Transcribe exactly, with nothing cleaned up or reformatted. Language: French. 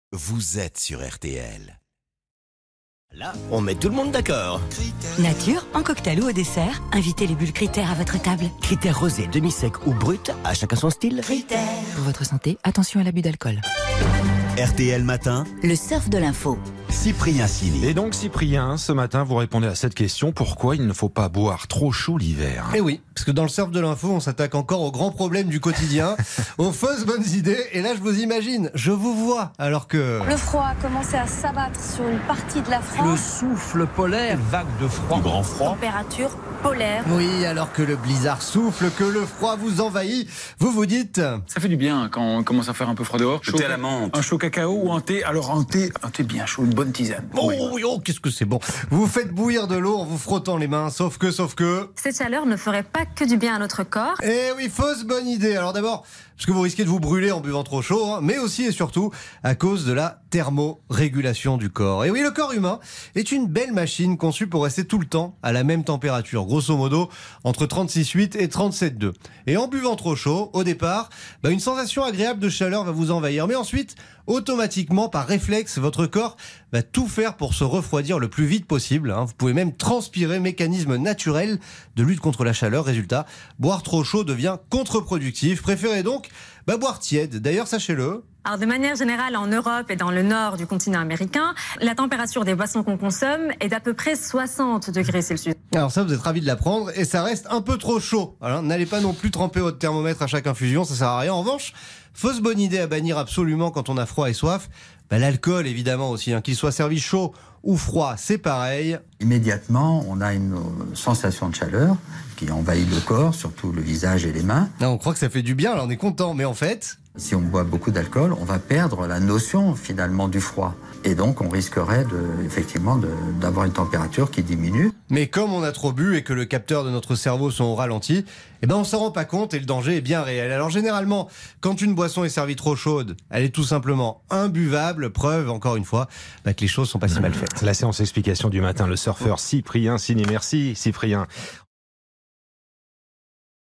Vous êtes sur R T L. Là, on met tout le monde d'accord. Nature, en cocktail ou au dessert, invitez les bulles Critères à votre table. Critères rosés, demi-sec ou brut, à chacun son style. Critères. Pour votre santé, attention à l'abus d'alcool. R T L Matin, Le surf de l'info. Cyprien Sini. Et donc Cyprien, ce matin vous répondez à cette question, pourquoi il ne faut pas boire trop chaud l'hiver? Eh oui, parce que dans le surf de l'info, on s'attaque encore aux grands problèmes du quotidien, aux fausses bonnes idées, et là je vous imagine, je vous vois, alors que... Le froid a commencé à s'abattre sur une partie de la Le France. souffle polaire, vague de froid. Du grand froid. Température polaire. Oui, alors que le blizzard souffle, que le froid vous envahit, vous vous dites... Ça fait du bien quand on commence à faire un peu froid dehors. Le thé à la menthe. Un chaud cacao ou un thé. Alors un thé, un thé bien chaud, une bonne tisane. Oh, oui, oh, qu'est-ce que c'est bon. Vous faites bouillir de l'eau en vous frottant les mains, sauf que, sauf que... Cette chaleur ne ferait pas que du bien à notre corps. Eh oui, fausse bonne idée. Alors d'abord, parce que vous risquez de vous brûler en buvant trop chaud, hein, mais aussi et surtout à cause de la thermorégulation du corps. Et oui, le corps humain est une belle machine conçue pour rester tout le temps à la même température, grosso modo entre trente-six virgule huit et trente-sept virgule deux. Et en buvant trop chaud, au départ, bah, une sensation agréable de chaleur va vous envahir. Mais ensuite, automatiquement, par réflexe, votre corps va tout faire pour se refroidir le plus vite possible. Hein. Vous pouvez même transpirer, mécanisme naturel de lutte contre la chaleur. Résultat, boire trop chaud devient contre-productif. Préférez donc bah, boire tiède. D'ailleurs, sachez-le. Alors de manière générale, en Europe et dans le nord du continent américain, la température des boissons qu'on consomme est d'à peu près soixante degrés Celsius. Alors ça, vous êtes ravis de l'apprendre, et ça reste un peu trop chaud. Alors n'allez pas non plus tremper votre thermomètre à chaque infusion, ça sert à rien. En revanche, fausse bonne idée à bannir absolument quand on a froid et soif, bah, l'alcool évidemment aussi, hein, qu'il soit servi chaud ou froid, c'est pareil. Immédiatement, on a une sensation de chaleur qui envahit le corps, surtout le visage et les mains. Là, on croit que ça fait du bien, là on est content, mais en fait... Si on boit beaucoup d'alcool, on va perdre la notion finalement du froid. Et donc on risquerait de, effectivement de, d'avoir une température qui diminue. Mais comme on a trop bu et que le capteur de notre cerveau sont au ralenti, eh ben on s'en rend pas compte et le danger est bien réel. Alors généralement, quand une boisson est servie trop chaude, elle est tout simplement imbuvable. Preuve, encore une fois, bah, que les choses sont pas si mal faites. La séance explication du matin, le surfeur Cyprien Sini. Merci Cyprien.